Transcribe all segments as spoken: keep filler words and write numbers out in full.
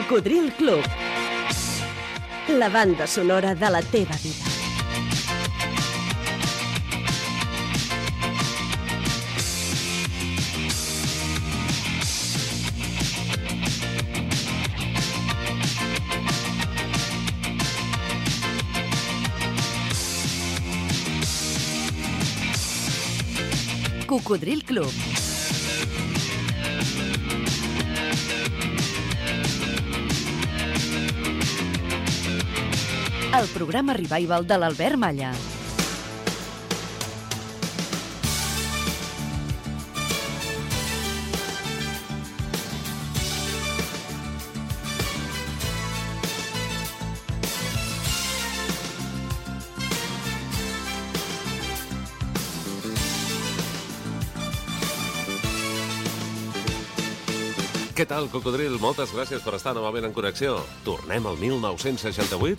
Cocodril Club. La banda sonora de la teva vida. Cocodril Club. El programa revival de l'Albert Malla. Què tal, Cocodril? Moltes gràcies per estar novament en connexió. Tornem al mil nou-cents seixanta-vuit?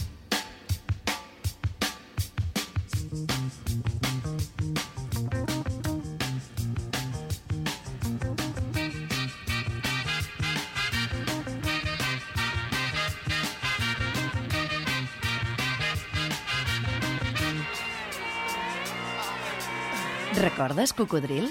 Recordes, Cocodril?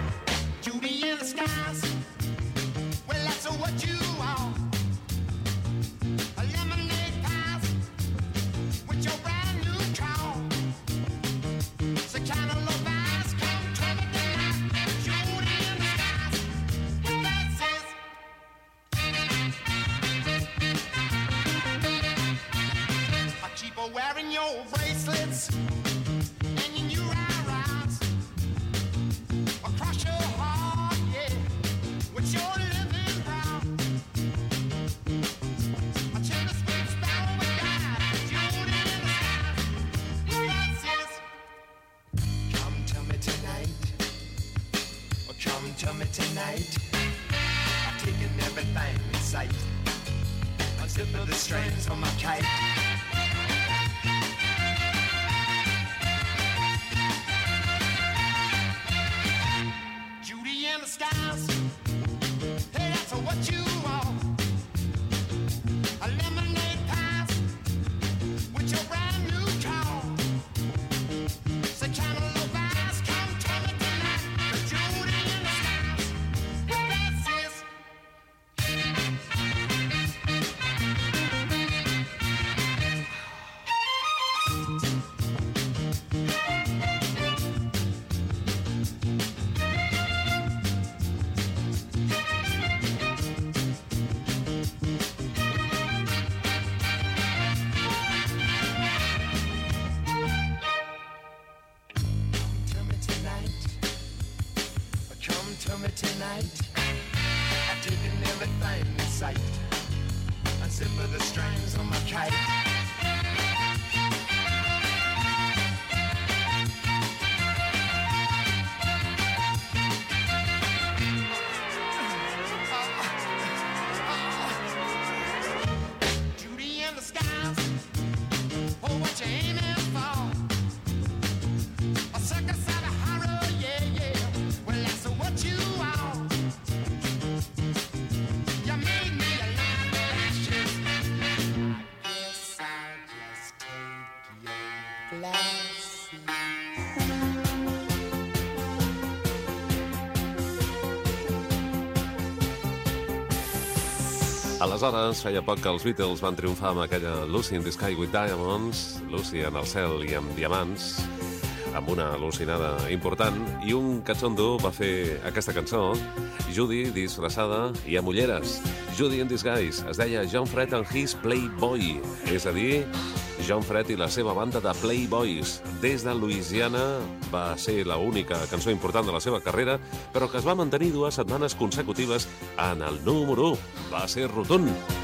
Aleshores, feia poc que els Beatles van triomfar amb aquella Lucy in the Sky with Diamonds, Lucy en el cel i amb diamants, amb una al·lucinada important, i un catxondo va fer aquesta cançó, Judy disfressada i amb ulleres. Judy in Disguise es deia John Fred and his Playboy, és a dir, John Fred i la seva banda de Playboys. Des de Louisiana va ser l'única cançó important de la seva carrera, però que es va mantenir dues setmanes consecutives en el número u. Va ser rotund.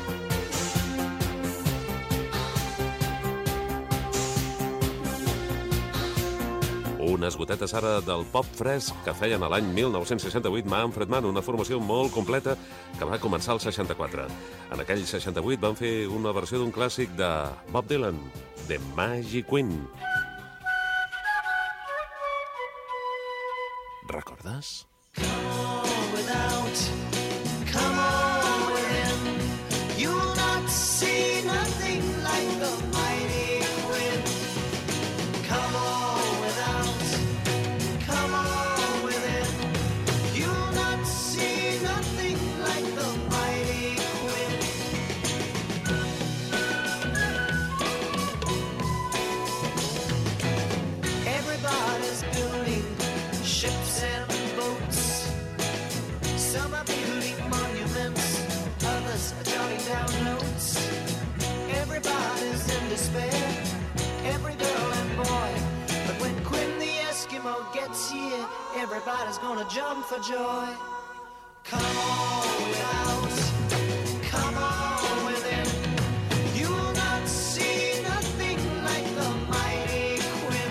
Unes gotetes ara del pop fresc que feien a l'any mil nou-cents seixanta-vuit Manfred Mann, una formació molt completa que va començar al seixanta-quatre. En aquell seixanta-vuit van fer una versió d'un clàssic de Bob Dylan, The Magic Queen. Recordes? Come on without, come on within. ships and boats. Some are building monuments, others are jotting down notes. Everybody's in despair, every girl and boy. But when Quinn the Eskimo gets here, everybody's gonna jump for joy. Come on without, come on within. You'll not see nothing like the mighty Quinn.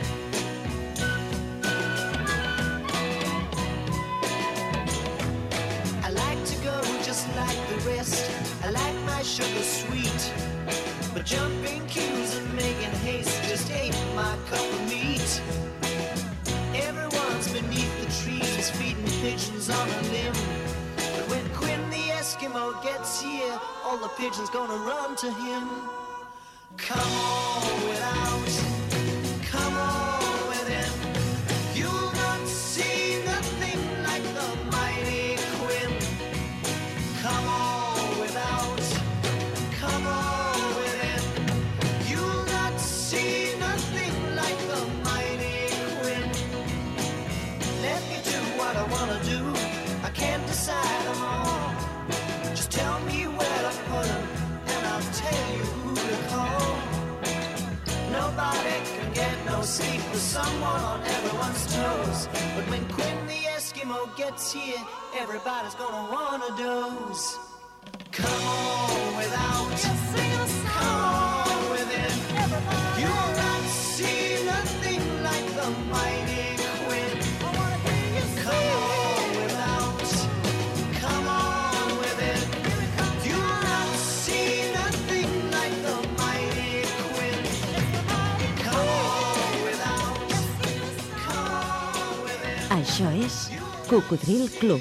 I like to go just like the rest. I like my sugar sweet. But jumping queues and making haste just ain't my cup of meat. Everyone's beneath the trees feeding pigeons on a limb. But when Quinn the Eskimo gets here, all the pigeons gonna run to him. Come on without, come on within. You'll not see nothing like the mighty Quinn. Come on without, come on within. You'll not see nothing like the mighty Quinn. Let me do what I wanna do. I can't decide them all. Just tell me where to put them, and I'll tell you who to call. Nobody can get no sleep with someone on everyone's toes. But when Quinn the Eskimo gets here, everybody's gonna wanna doze. Come on without, come on within. You'll not see nothing like the mighty Quinn. Come on without, come on within. You'll not see nothing like the mighty Quinn. Come on without, come on within. Això és Cocodril Club.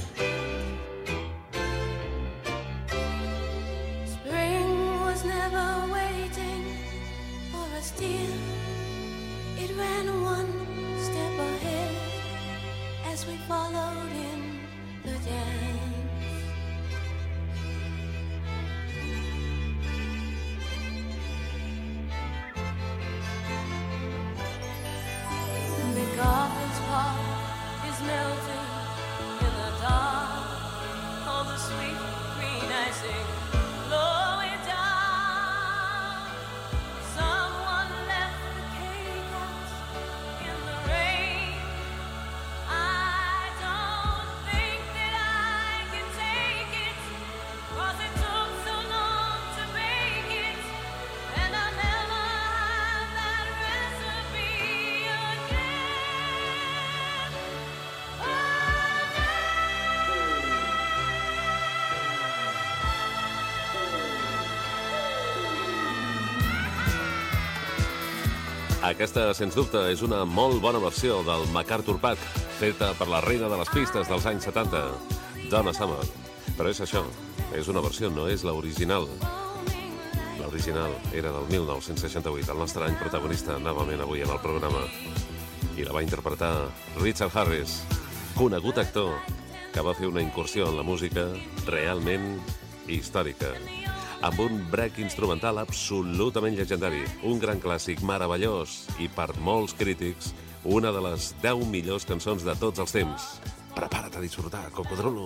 Spring was never waiting for us, dear. It ran one step ahead as we followed in the dance. MacArthur's Park is melting in the dark. All the sweet green icing blowing down. Someone left the cake out in the rain. I don't think that I can take it, 'cause it took so long to make it, and I'll never have that recipe again. Oh, Aquesta, sens dubte, és una molt bona versió del MacArthur Park, feta per la reina de les pistes dels anys setanta, Donna Summer. Però és això, és una versió, no és l'original. L'original era del mil nou-cents seixanta-vuit, el nostre any protagonista, novament avui en el programa. I la va interpretar Richard Harris, conegut actor que va fer una incursió en la música realment històrica, amb un break instrumental absolutament llegendari, un gran clàssic meravellós i per molts crítics una de les deu millors cançons de tots els temps. Prepara't a disfrutar, Cocodrilo.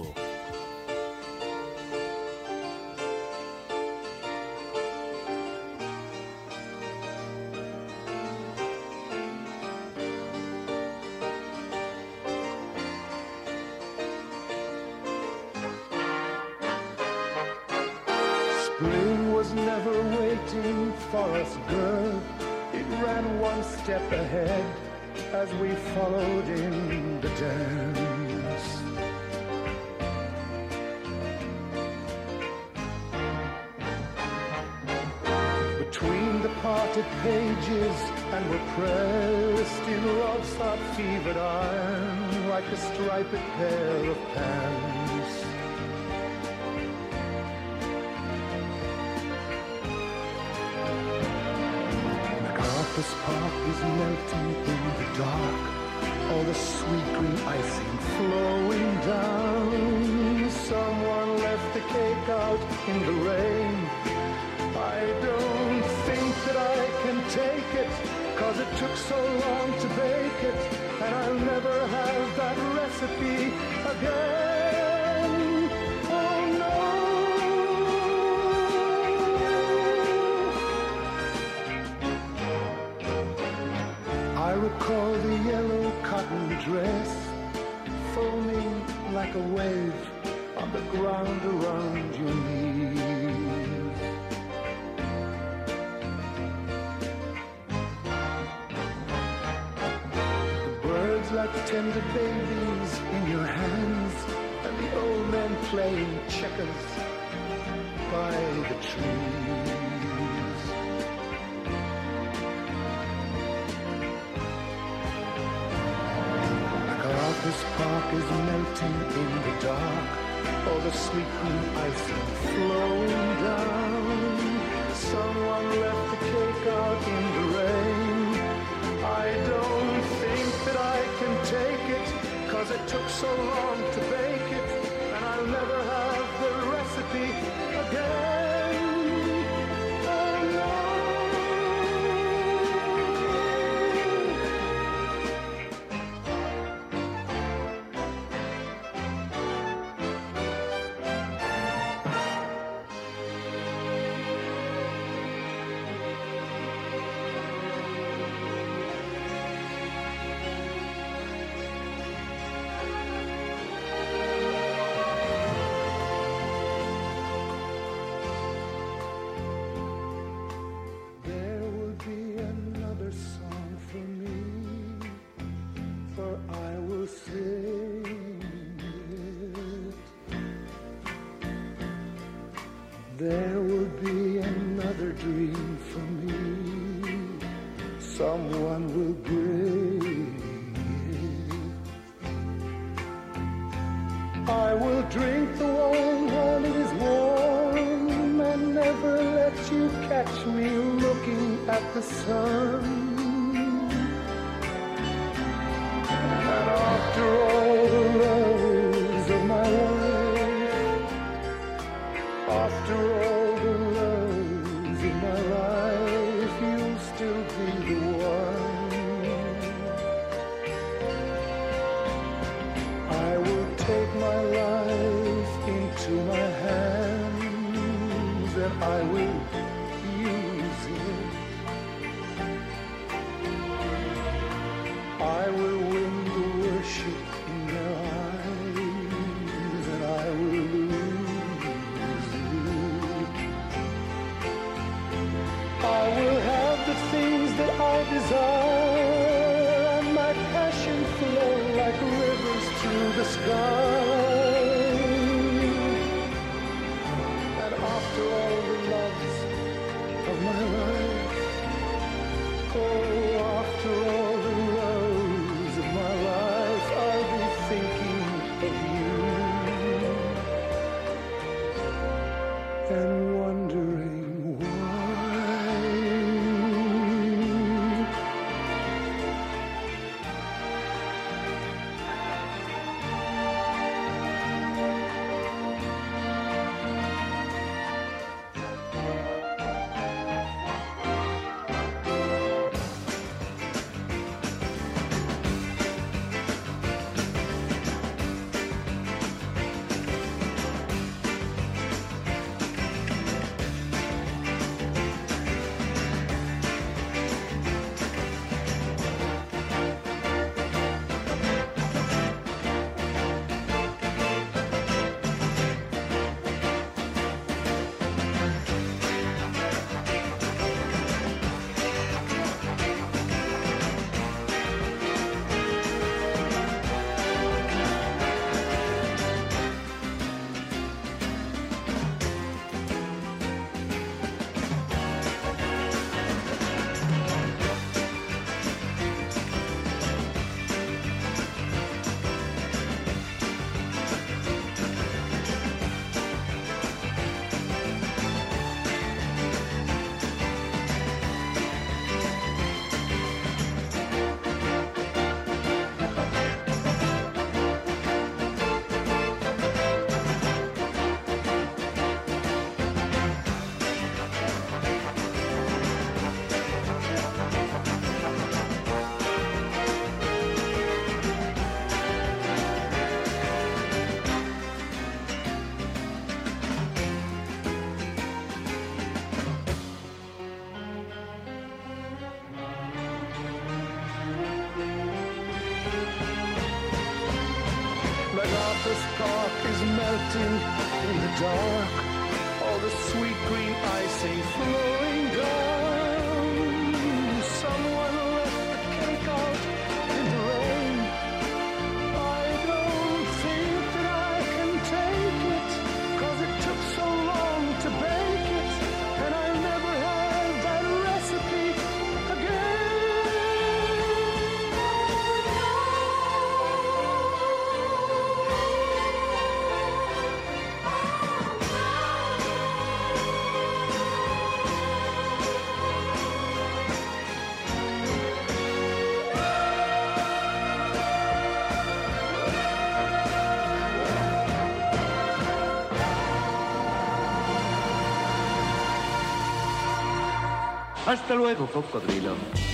Spring was never waiting for us, girl. It ran one step ahead as we followed in the dance. Between the parted pages and were pressed in love's hot fevered iron like a striped pair of pants. This park is melting in the dark, all the sweet green icing flowing down. Someone left the cake out in the rain. I don't think that I can take it, 'cause it took so long to bake it, and I'll never have that recipe again. Oh no. I recall the yellow cotton dress foaming like a wave on the ground around your knees. The birds like tender babies in your hands, and the old men playing checkers by the trees. This park is melting in the dark, all the sweet green icing flowing down. Someone left the cake out in the rain. I don't think that I can take it, 'cause it took so long to bake it, and I'll never have the recipe again. Oh no. There will be another dream for me. Someone will bring it. I will drink the wine while it is warm, and never let you catch me looking at the sun. And after all the loves of my life, after all the loves of my life, you'll still be the one. I will take my life into my hands, and I will use it. I will win the worship in their eyes, and I will lose it. I will have the things that I desire, and my passion flow like rivers through the sky. And after all the loves MacArthur's Park is melting in the dark. All the sweet green icing flowing down. Someone left the cake out in the rain. I don't think that I can take it, 'cause it took so long to bake it, and I never had that recipe again. Hasta luego, cocodrilo.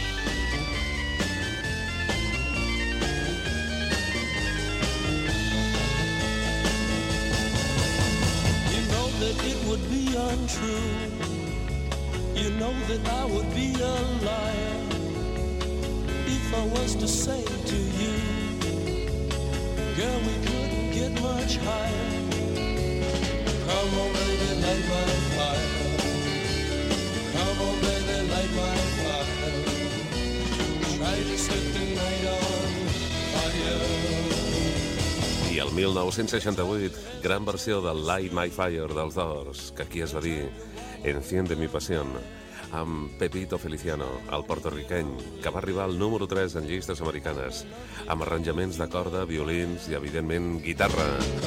You know that it would be untrue. You know that I would be a liar if I was to say to you, girl, we couldn't get much higher. Come on, baby, light my fire. Come on, baby, light my fire. Try to set the night on fire. I el mil nou-cents seixanta-vuit, gran versió del Light My Fire dels Doors, que aquí es va dir Enciende mi pasión, amb Pepito Feliciano, el porto-riqueny, que va arribar al número tres en llistes americanes, amb arranjaments de corda, violins i, evidentment, guitarra.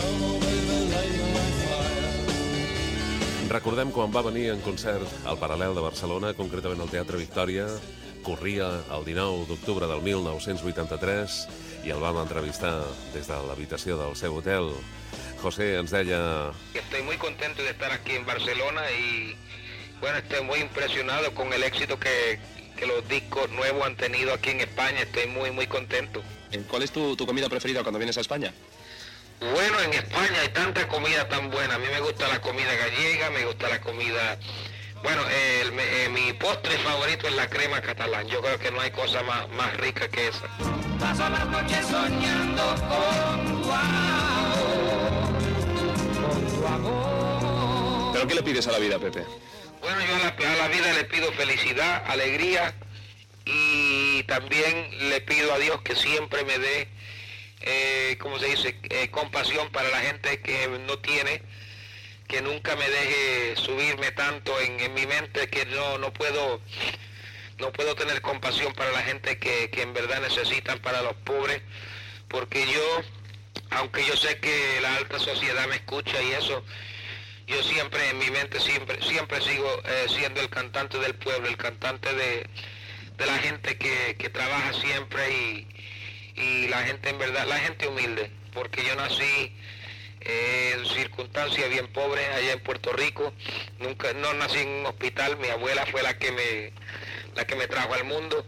Recordem quan va venir en concert al Paral·lel de Barcelona, concretament al Teatre Victòria. Corria el dinou d'octubre del mil nou-cents vuitanta-tres i el vam entrevistar des de l'habitació del seu hotel. José ens deia... Estoy muy contento de estar aquí en Barcelona y, bueno, estoy muy impresionado con el éxito que, que los discos nuevos han tenido aquí en España. Estoy muy, muy contento. ¿Cuál es tu, tu comida preferida cuando vienes a España? Bueno, en España hay tanta comida tan buena. A mí me gusta la comida gallega, me gusta la comida... Bueno, el, eh, mi postre favorito es la crema catalán. Yo creo que no hay cosa más, más rica que esa. Paso las noches soñando con tu amor, con tu amor. ¿Pero qué le pides a la vida, Pepe? Bueno, yo a la, a la vida le pido felicidad, alegría y también le pido a Dios que siempre me dé, eh, ¿cómo se dice?, eh, compasión para la gente que no tiene, que nunca me deje subirme tanto en, en mi mente que no, no puedo no puedo tener compasión para la gente que, que en verdad necesitan, para los pobres, porque yo, aunque yo sé que la alta sociedad me escucha y eso, yo siempre en mi mente siempre siempre sigo eh, siendo el cantante del pueblo, el cantante de, de la gente que, que trabaja siempre y, y la gente en verdad, la gente humilde, porque yo nací en circunstancias bien pobres allá en Puerto Rico. Nunca, no nací en un hospital, mi abuela fue la que me, la que me trajo al mundo.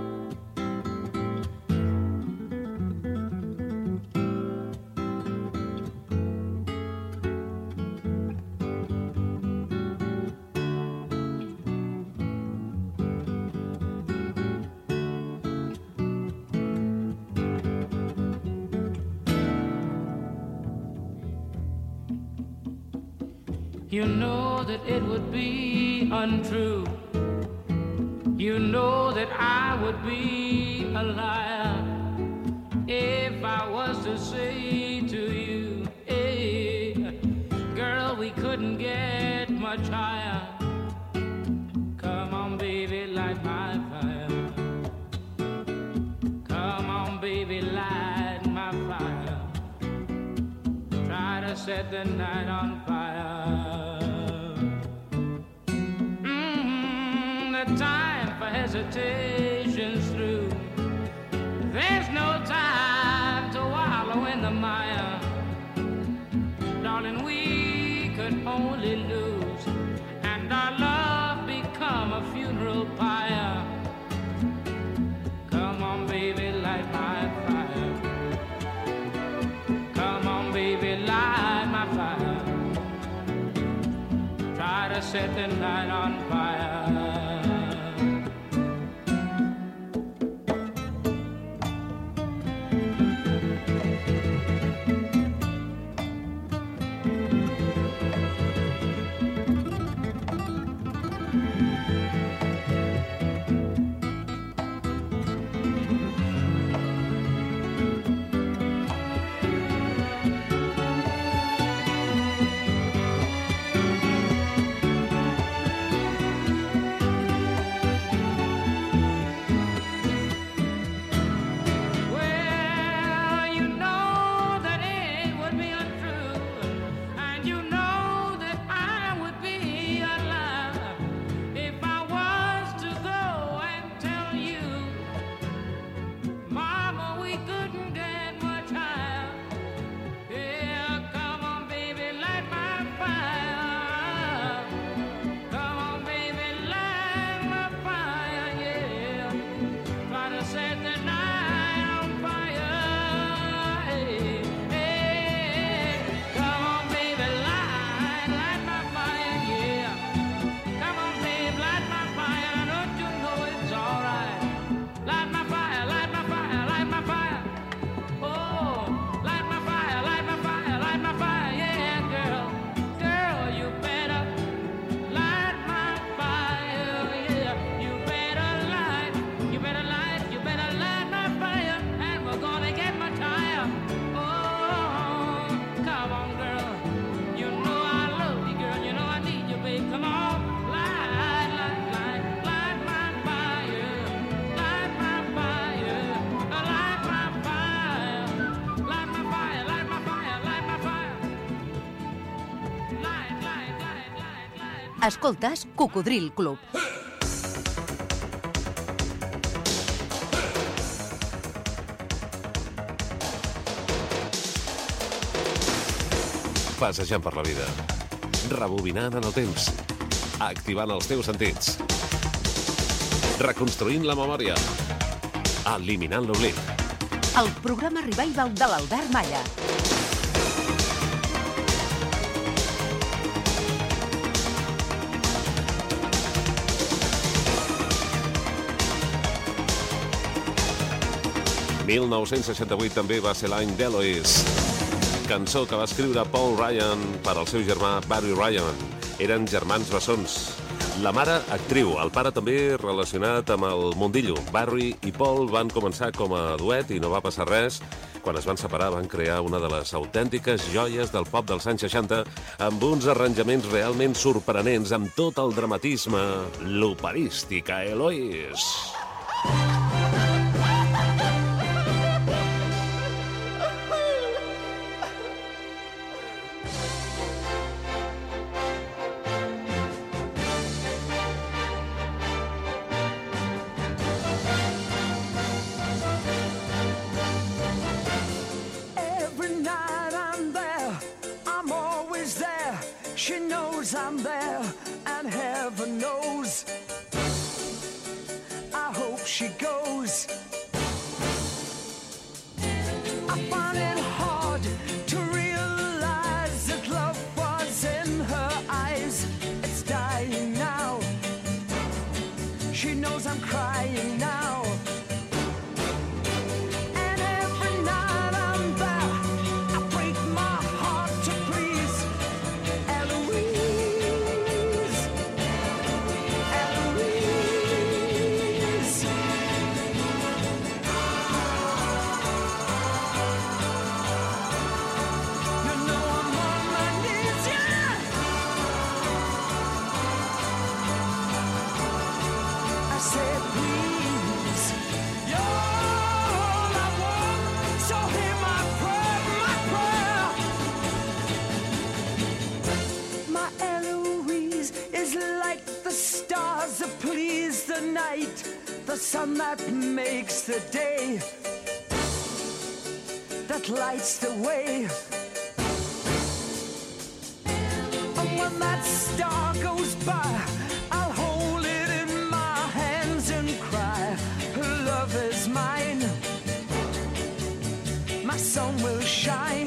You know that it would be untrue. You know that I would be a liar if I was to say to you, hey, girl, we couldn't get much higher. Come on, baby, light my fire. Come on, baby, light my fire. Try to set the night on fire. Time for hesitation's through. There's no time to wallow in the mire. Darling, we could only lose and our love become a funeral pyre. Come on, baby, light my fire. Come on, baby, light my fire. Try to set the night on fire. Escoltes Cocodril Club. Passejant per la vida, rebobinant en el temps, activant els teus sentits, reconstruint la memòria, eliminant l'oblit. El programa Revival de l'Albert Malla. mil nou-cents seixanta-vuit també va ser l'any d'Eloise, cançó que va escriure Paul Ryan per al seu germà Barry Ryan. Eren germans bessons. La mare, actriu, el pare també relacionat amb el mundillo. Barry i Paul van començar com a duet i no va passar res. Quan es van separar van crear una de les autèntiques joies del pop dels anys seixanta amb uns arranjaments realment sorprenents, amb tot el dramatisme, l'operística Eloise. I'm there, and heaven knows I hope she goes. I find it hard to realize that love was in her eyes. It's dying now. She knows I'm crying now. And every night I'm there, I break my heart to please Eloise. Please the night, the sun that makes the day, that lights the way. And when that star goes by, I'll hold it in my hands and cry, her love is mine, my sun will shine.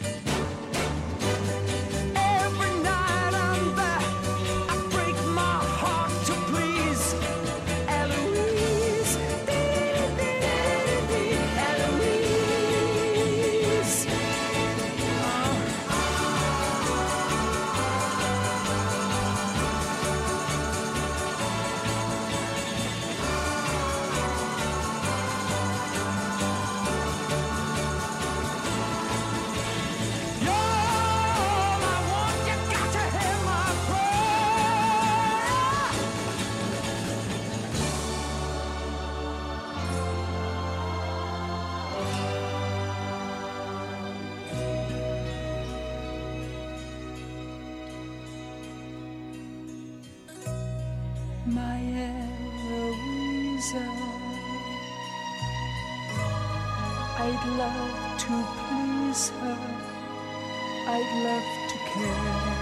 My Eloisa, I'd love to please her, I'd love to care,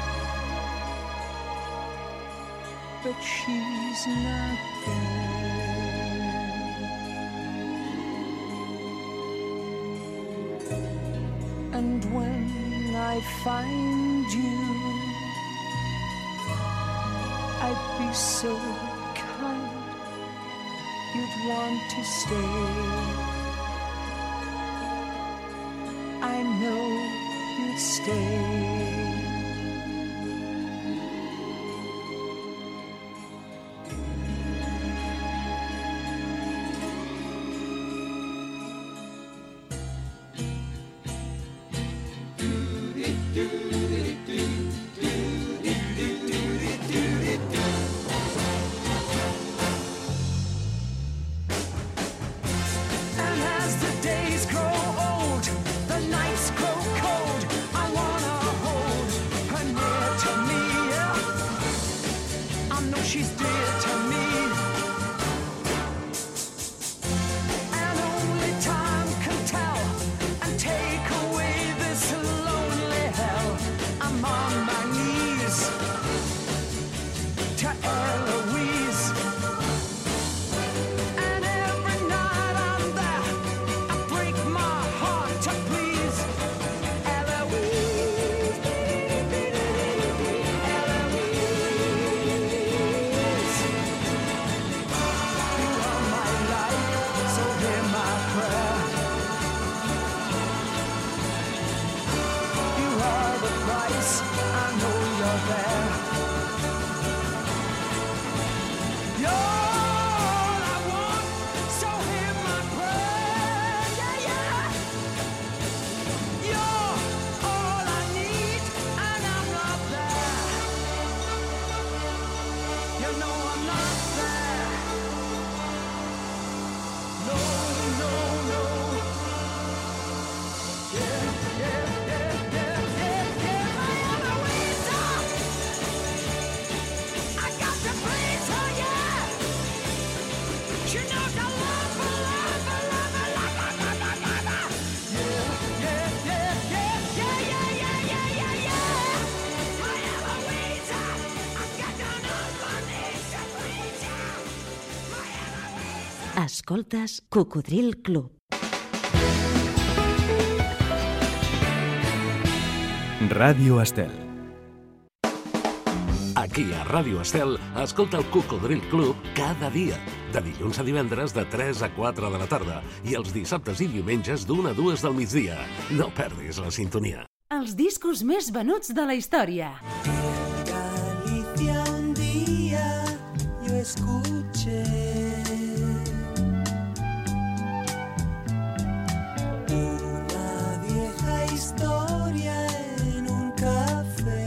but she's not there. And when I find you, I'd be so kind, you'd want to stay. I know you'd stay. Days grow old, the nights grow cold. I wanna hold Escoltes Cocodril Club. Ràdio Estel. Aquí a Ràdio Estel, escolta el Cocodril Club cada dia, de dilluns a divendres de tres a quatre de la tarda i els dissabtes i diumenges d'una a dues del migdia. No perdis la sintonia. Els discos més venuts de la història. Galicia un día yo escuché una vieja historia en un café.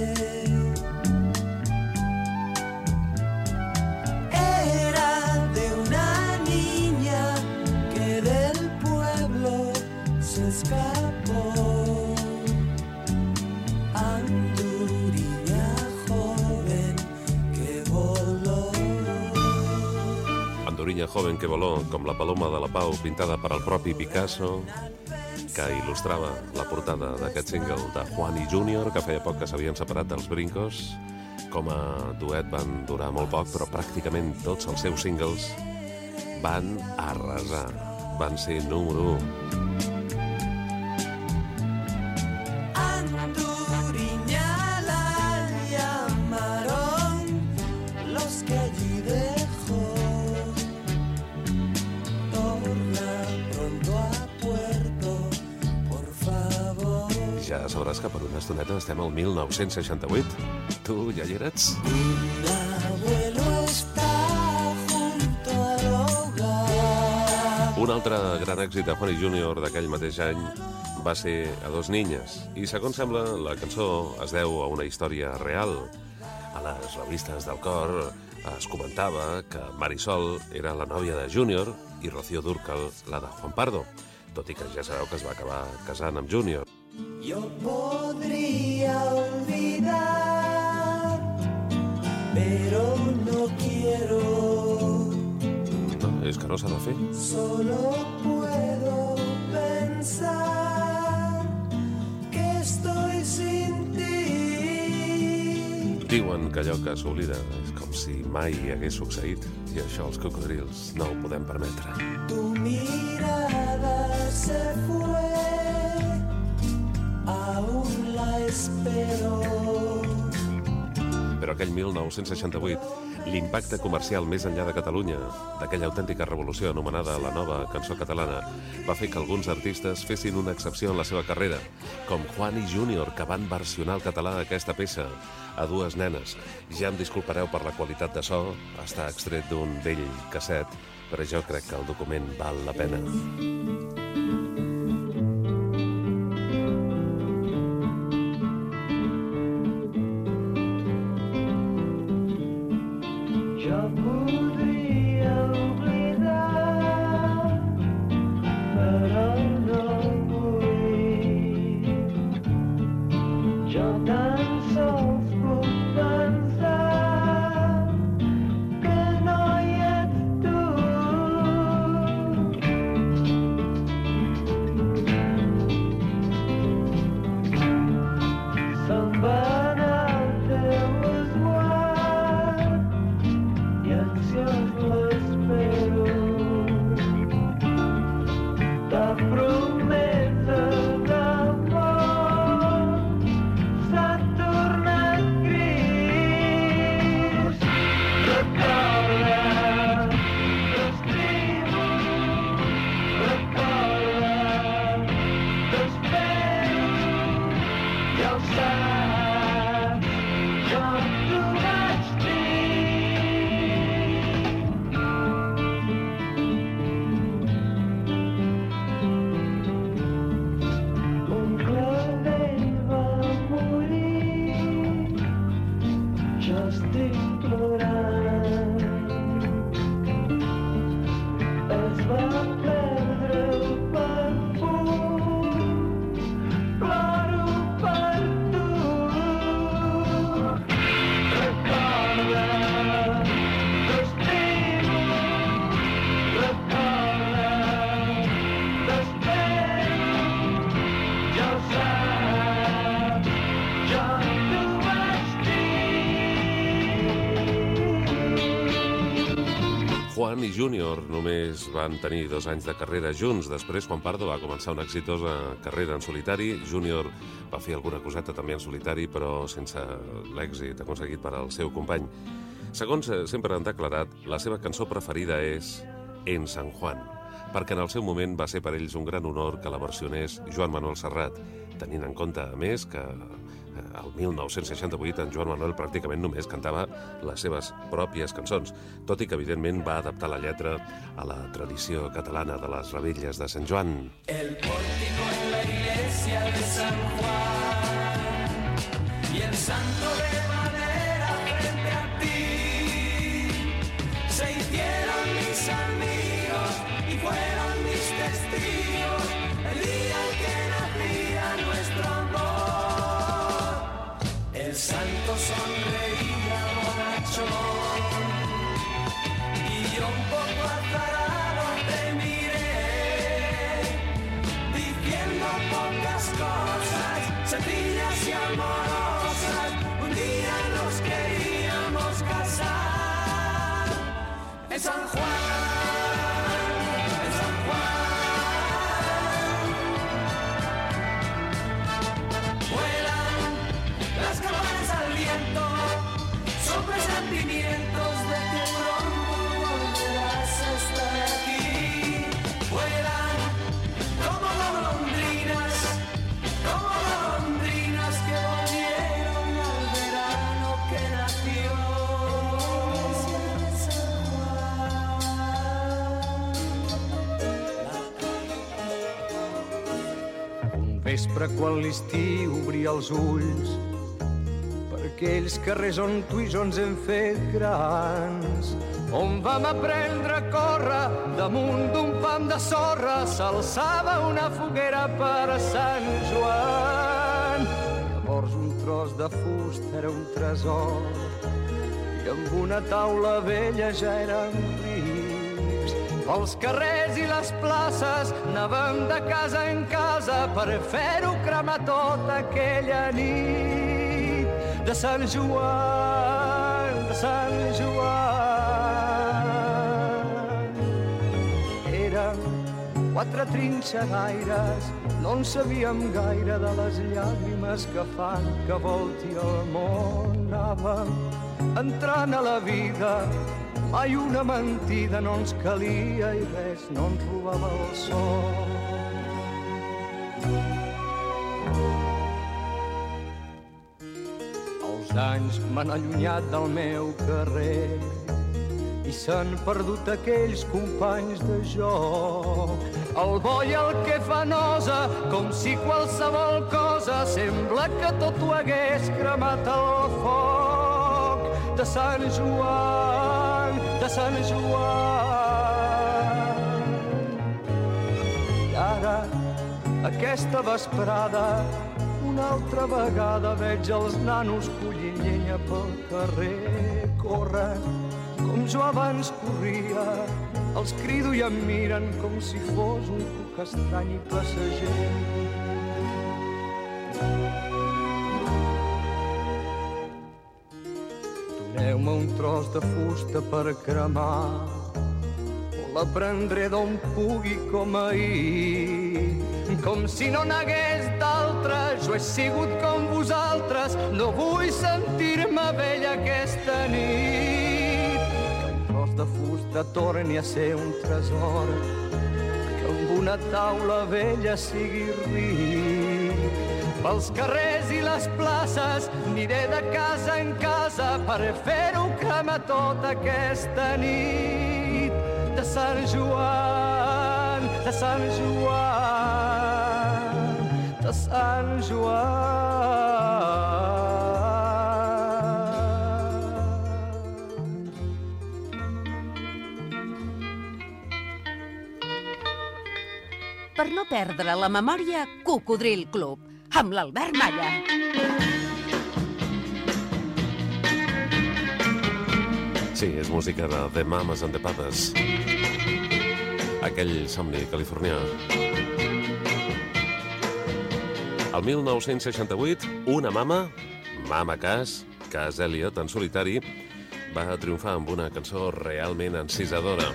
Era de una niña que del pueblo se escapó. Anduriña joven que voló. Anduriña joven que voló, com la paloma de la Pau pintada per al propi Picasso, que il·lustrava la portada d'aquest single de Juan i Junior, que feia poc que s'havien separat dels Brincos. Com a duet van durar molt poc, però pràcticament tots els seus singles van arrasar, van ser número u. Ja sabràs que per una estoneta estem al mil nou-cents seixanta-vuit. Tu ja hi eres? Un altre gran èxit de Juan y Junior d'aquell mateix any va ser A dos niñas. I segons sembla, la cançó es deu a una història real. A les revistes del cor es comentava que Marisol era la nòvia de Junior i Rocío Dúrcal la de Juan Pardo, tot i que ja sabeu que es va acabar casant amb Junior. Yo podría olvidar, pero no quiero. No, és que no s'ha de fer. Solo puedo pensar que estoy sin ti. Diuen que allò que s'oblida és com si mai hagués succeït, i això els cocodrils no ho podem permetre. Tu mirada se fue, aún la espero. Però aquell mil nou-cents seixanta-vuit, l'impacte comercial més enllà de Catalunya, d'aquella autèntica revolució anomenada la nova cançó catalana, va fer que alguns artistes fessin una excepció en la seva carrera, com Juan y Junior, que van versionar el català d'aquesta peça a dues nenes. Ja em disculpareu per la qualitat de so, està extret d'un vell casset, però jo crec que el document val la pena. Yo podría olvidar, pero no vull. Jo tan sols puc pensar que no hi ets tu. Juan i Junior només van tenir dos anys de carrera junts. Després, Juan Pardo va començar una exitosa carrera en solitari. Junior va fer alguna coseta també en solitari, però sense l'èxit aconseguit per al seu company. Segons sempre han declarat, la seva cançó preferida és En San Juan, perquè en el seu moment va ser per ells un gran honor que la versionés Joan Manuel Serrat, tenint en compte, a més, que el mil nou-cents seixanta-vuit en Joan Manuel pràcticament només cantava les seves pròpies cançons, tot i que evidentment va adaptar la lletra a la tradició catalana de les revetlles de Sant Joan. El pórtico en la iglesia de San Juan y el santo de madera frente a ti se hicieron mis amigos y fueron mis testigos el día en que nacía nuestro amor. El santo sonreía bonachón y yo un poco azarado te miré diciendo pocas cosas sencillas y amorosas. Un día nos queríamos casar en San Juan. Presentimientos de que pronto volverás a estar aquí. Vuelan como golondrinas, como golondrinas que volvieron al verano que nació. Un vespre quan l'estiu obria els ulls aquells carrers on tu i jo ens hem fet grans, on vam aprendre a córrer damunt d'un pam de sorra, s'alçava una foguera per Sant Joan. Llavors un tros de fusta era un tresor i amb una taula vella ja érem rics. Pels carrers i les places anàvem de casa en casa per fer-ho cremar tota aquella nit. De Sant Joan, de Sant Joan. Eren quatre trinxeraires, no en sabíem gaire de les llàgrimes que fan que volti el món. Anàvem entrant a la vida, mai una mentida no ens calia i res no ens robava el sol. Anys m'han allunyat del meu carrer i s'han perdut aquells companys de joc. El bo i el que fa nosa, com si qualsevol cosa sembla que tot ho hagués cremat al foc. De Sant Joan, de Sant Joan. I ara, aquesta vesprada, una altra vegada veig els nanos collint llenya pel carrer. Corren com jo abans corria, els crido i em miren com si fos un cuc estrany i passager. Doneu-me un tros de fusta per cremar, o la prendré d'on pugui com ahir. Com si no n'hagués d'altra, jo he sigut com vosaltres, no vull sentir-me vella aquesta nit. Que un tros de fusta torni a ser un tresor, que amb una taula vella sigui ric. Pels carrers i les places aniré de casa en casa per fer-ho cremar tota aquesta nit. De Sant Joan, de Sant Joan, de Sant Joan. Per no perdre la memòria, Cocodril Club, amb l'Albert Malla. Sí, és música de The Mamas and the Papas. Aquell somni californià. El mil nou-cents seixanta-vuit, una mama, Mama Cass, Cass Elliot, en solitari, va triomfar amb una cançó realment encisadora.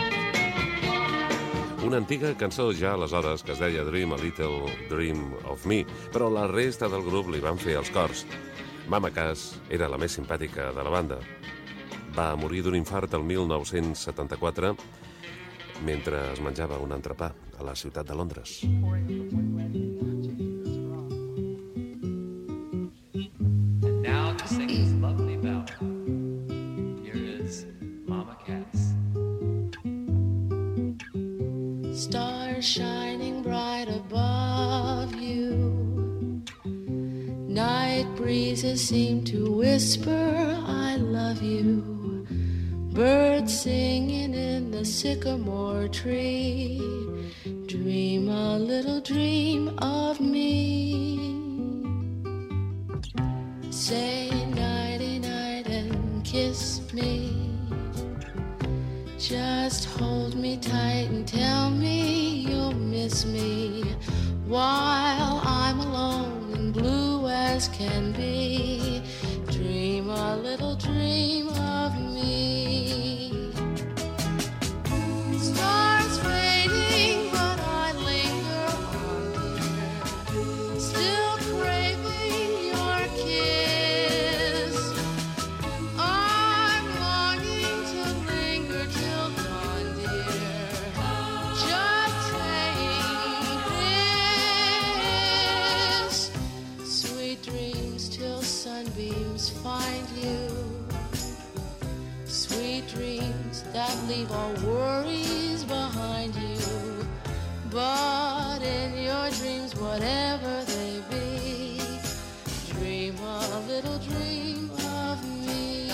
Una antiga cançó ja aleshores que es deia Dream a Little Dream of Me, però la resta del grup li van fer els cors. Mama Cass era la més simpàtica de la banda. Va morir d'un infart el mil nou-cents setanta-quatre mentre es menjava un entrepà a la ciutat de Londres. And now to sing this lovely ballad. Here is Mama Cass. Stars shining bright above you. Night breezes seem to whisper, I love you. Birds singing in the sycamore tree. Dream a little dream of me. Say nighty-night and kiss me. Just hold me tight and tell me you'll miss me while I'm alone and blue as can be. Dream a little dream of me. Stars fading, but I linger on, dear, still craving your kiss. I'm longing to linger till dawn, dear, just saying this. Sweet dreams till sunbeams find you. Sweet dreams that leave all worries behind you. But in your dreams, whatever they be, dream a little dream of me.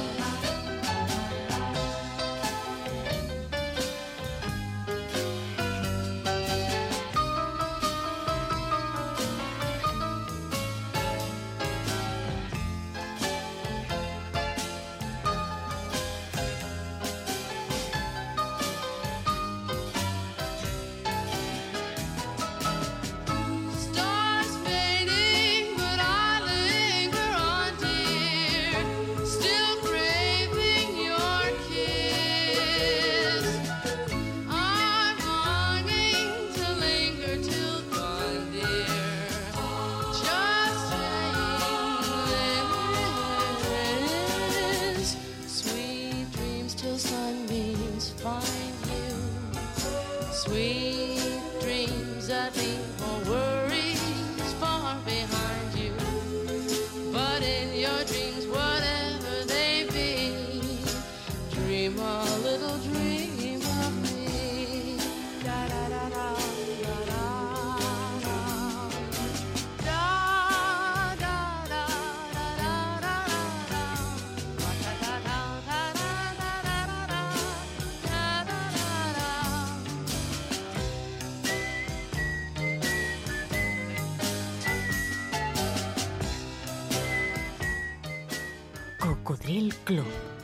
Stars fading, but I linger on, dear, still craving your kiss. I'm longing to linger till dawn, dear, just saying this. Sweet dreams till sunbeams find you. Sweet dreams that leave all worries far behind you. But in your dreams, whatever they be, dream a little dream of me. Da da da da da da da. Da da da da da da da. Da da da da da da da da da. Da da da da. Cocodril Club.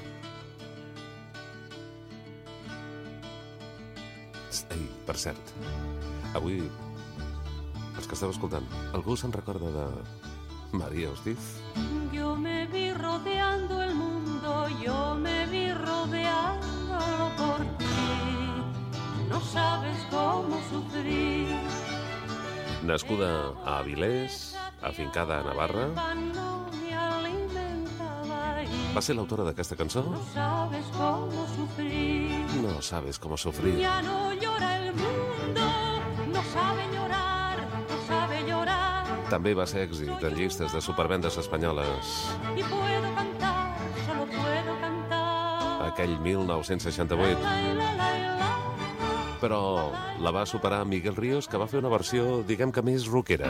Ei, per cert, avui, els que esteu escoltant, algú se'n recorda de María Hostiz? Yo me vi rodeando el mundo, yo me vi rodeándolo por ti. No sabes cómo sufrir. Nascuda a Avilés, afincada a Navarra, No me alimentaba y va ser l'autora d'aquesta cançó? no sabes cómo sufrir. No sabes com sofrir. Ya no llora el mundo, no sabe llorar, no sabe llorar. També va ser èxit en llistes de supervendes espanyoles. Y puedo cantar, solo puedo cantar. Aquell mil nou-cents seixanta-vuit. La, la, la, la. Però la va superar Miguel Ríos, que va fer una versió, diguem que més rockera.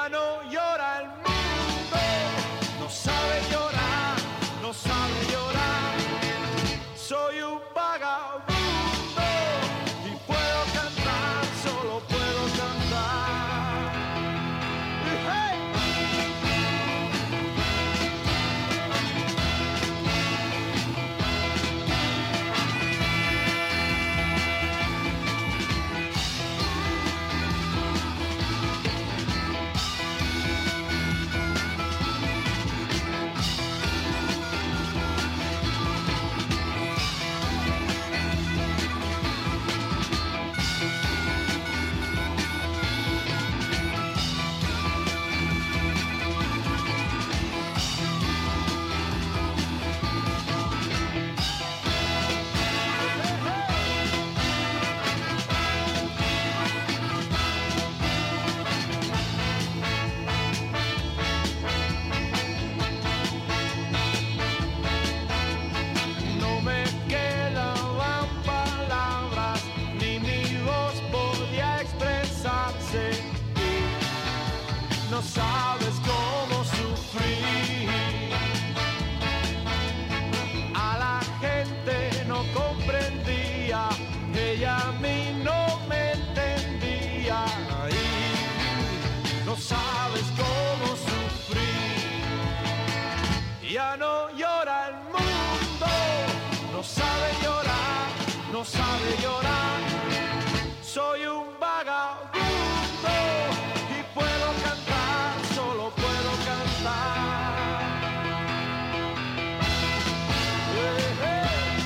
Ya no llora el mundo, no sabe llorar, no sabe llorar. Soy un vagabundo y puedo cantar, solo puedo cantar. ¡Hey! Sabes cómo sufrir. A la gente no comprendía, ella a mí no me entendía. Y no sabes cómo sufrir. Ya no llora el mundo, no sabe llorar, no sabe llorar. Soy un vagabundo y puedo cantar, solo puedo cantar. Hey, hey.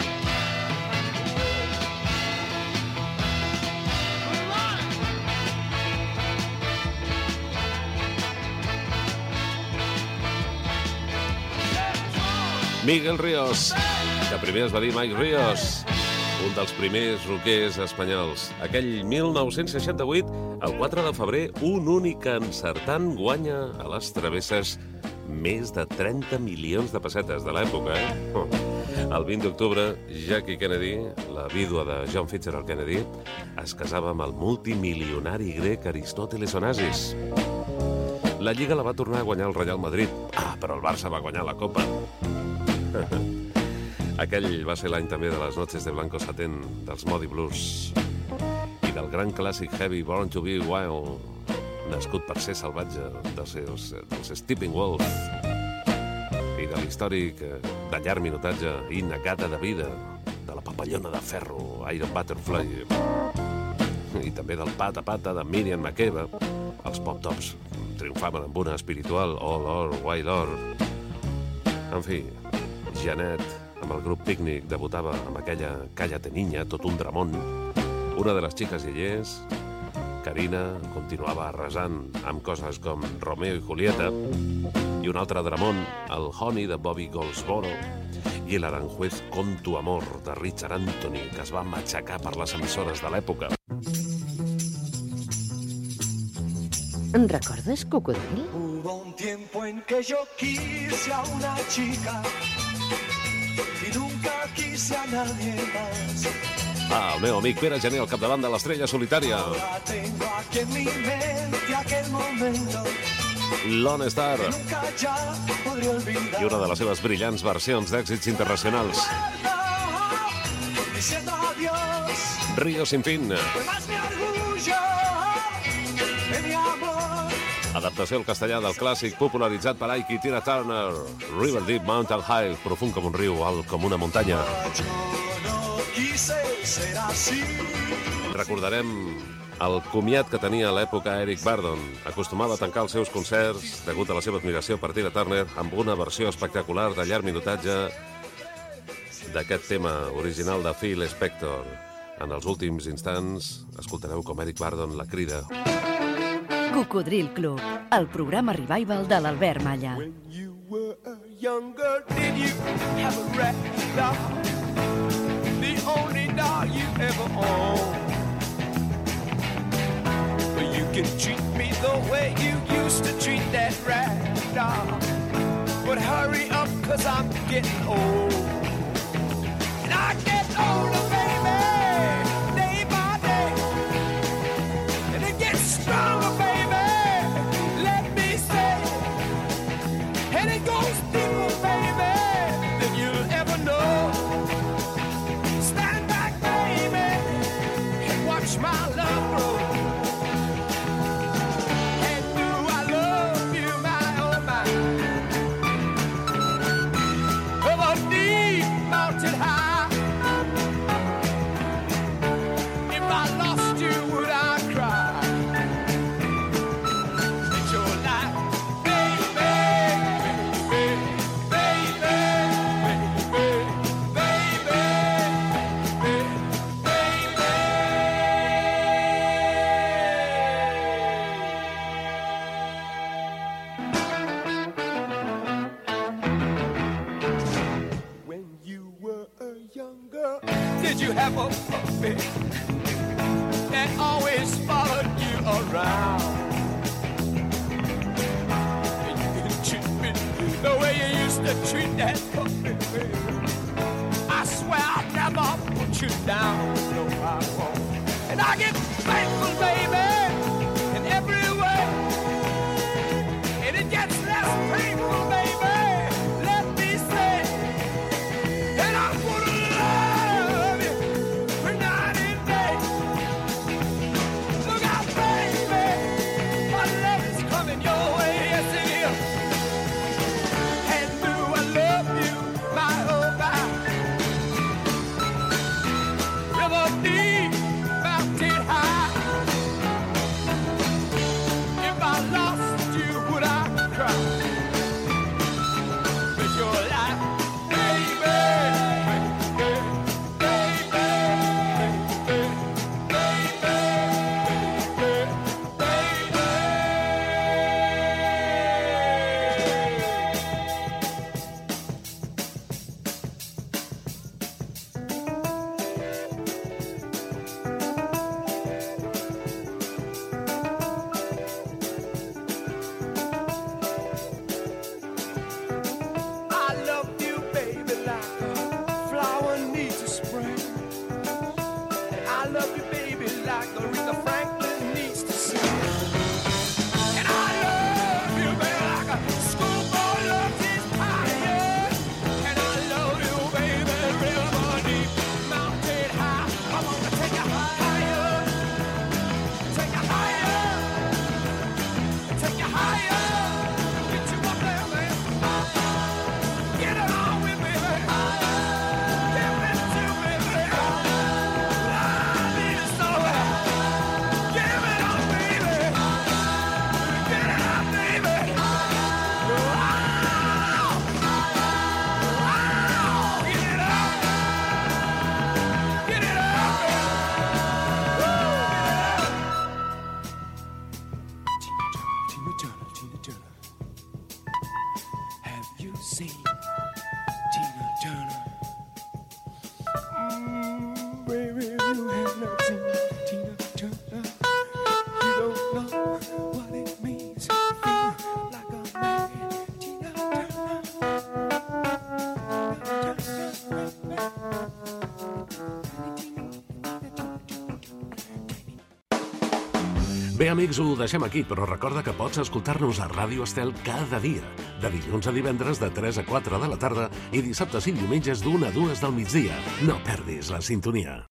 Miguel Ríos, que primer es va dir Mike Ríos, un dels primers rockers espanyols. Aquell mil nou-cents seixanta-vuit, el quatre de febrer, un únic encertant guanya a les travesses més de trenta milions de pessetes de l'època, eh? Oh. El vint d'octubre, Jackie Kennedy, la vídua de John Fitzgerald Kennedy, es casava amb el multimilionari grec Aristóteles Onassis. La Lliga la va tornar a guanyar el Real Madrid. Ah, però el Barça va guanyar la Copa. Aquell va ser l'any també de les Noches de Blanco Satén, dels Moody Blues, i del gran clàssic heavy Born to be Wild, nascut per ser salvatge, dels, seus, dels Stepping Wolf, i de l'històric de llarg minutatge i negada de vida, de la papallona de ferro, Iron Butterfly, i també del pata pata de Miriam Makeba. Els pop-tops triomfaven amb una espiritual All Or, Wild Or. En fi, Janet, amb el grup Picnic, debutava amb aquella Cállate niña, tot un dramón. Una de les xiques lleiers, Karina, continuava arrasant amb coses com Romeo i Julieta, i un altre dramón, el Honey de Bobby Goldsboro, i l'Aranjuez con tu amor de Richard Anthony, que es va matxacar per les emissores de l'època. ¿En recordes, Cocodril? Hubo un tiempo en que yo quise a una chica y nunca quise a nadie más. Ah, el meu amic Pere Gené al capdavant de l'Estrella Solitària. Ahora tengo aquí en mi mente aquel momento Lone Star. que nunca ya podré olvidar. I una de les seves brillants versions d'èxits internacionals. Diciendo adiós, Río sin fin. fue más mi orgullo que mi amor. Adaptació al castellà del clàssic popularitzat per Ike i Tina Turner. River Deep Mountain High, profund com un riu, alt com una muntanya. Yo no quise ser así. Recordarem el comiat que tenia a l'època Eric Burdon. Acostumava a tancar els seus concerts, degut a la seva admiració per Tina Turner, amb una versió espectacular de llarg minutatge d'aquest tema original de Phil Spector. En els últims instants, escoltareu com Eric Burdon la crida. Cocodril Club, el programa revival de l'Albert Malla. When you were a young girl, did you have a rat dog? The only dog you ever owned. Well, you can treat me the way you used to treat that rat dog. But hurry up, cause I'm getting old. And I get older, baby, day by day. And it gets stronger, baby. Let have a puppy that always followed you around. And you can treat me the way you used to treat that puppy, baby. I swear I'll never put you down, no, I won't. And I get thankful, baby, in every way. And it gets less painful, baby, let me say. And I'm gonna love you for night and day. Look out, baby, my love is coming your way, yes it is. And do I love you, my oh my. River deep, mountain high. If I lost you, would I cry? With your life, baby, baby, baby, baby, baby, I love you, baby, like a flower needs a spring. And I love you, baby, like Aretha Franklin needs to sing. And I love you, baby, like a schoolboy loves his pie. And I love you, baby, river deep, mountain high. I want to take you higher, take you higher, take you higher. Get you up there, man. Get it on with me, baby. Give it to me, baby. I need it so bad. Give it on, baby. Get it on, baby. Wow. Wow. Get it up. Get it up, Tina Turner, Tina Turner. Have you seen Tina Turner? Mm, baby, if you have not seen Tina Turner, you don't know what it means to feel like a man. Tina Turner. Bé, amics, ho deixem aquí, però recorda que pots escoltar-nos a Ràdio Estel cada dia, de dilluns a divendres de tres a quatre de la tarda i dissabtes i diumenges d'una a dues del migdia. No perdis la sintonia.